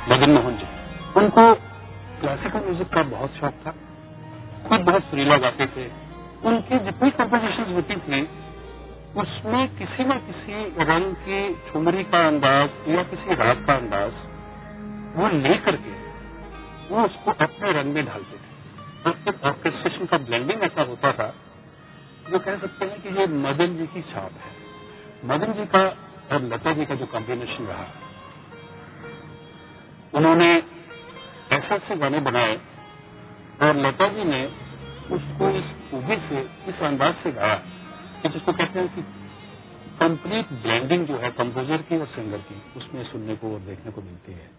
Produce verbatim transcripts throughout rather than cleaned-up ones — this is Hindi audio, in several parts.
मदन मोहन जी, उनको क्लासिकल म्यूजिक का बहुत शौक था, खुद बहुत सुरीला गाते थे। उनकी जितनी कंपोजिशन होती थी उसमें किसी न किसी रंग की ठुमरी का अंदाज या किसी राग का अंदाज वो लेकर के वो उसको अपने रंग में ढालते थे। और फिर ऑर्केस्ट्रेशन का ब्लेंडिंग ऐसा होता था जो कह सकते हैं कि ये मदन जी की छाप है। मदन जी का और लता जी का जो कॉम्बिनेशन रहा, उन्होंने ऐसे ऐसे गाने बनाए और लता जी ने उसको इस खूबी से, इस अंदाज से गाया कि जिसको कहते हैं कि कंप्लीट ब्लेंडिंग जो है कंपोजर की और सिंगर की, उसमें सुनने को और देखने को मिलती है।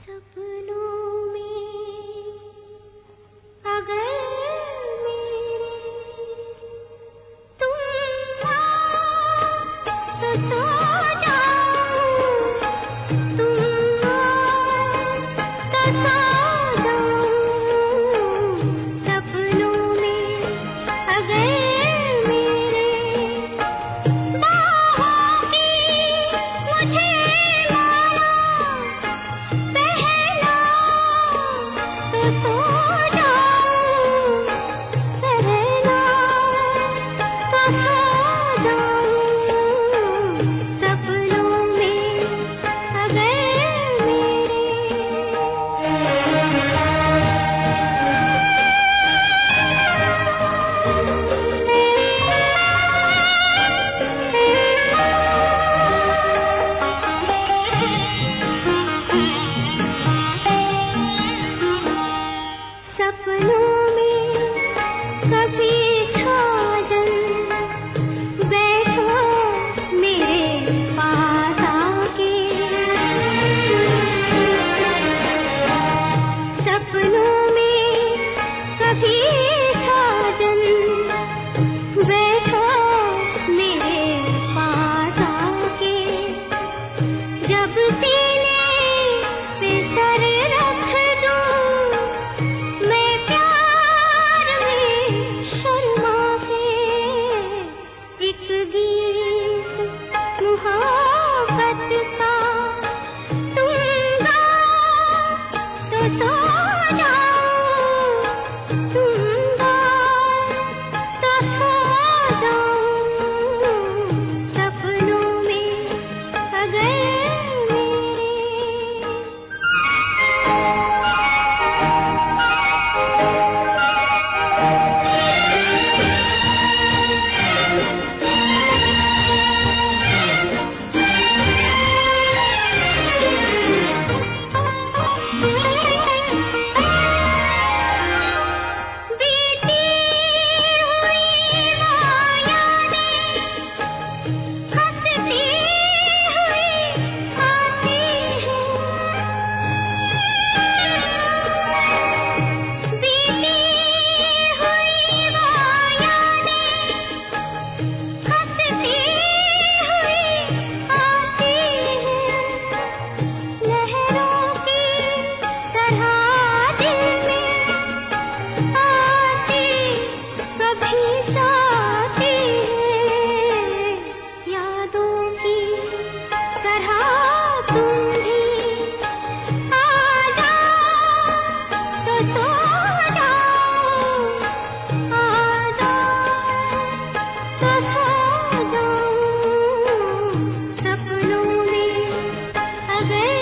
सपनों में अगर सपनों में अगर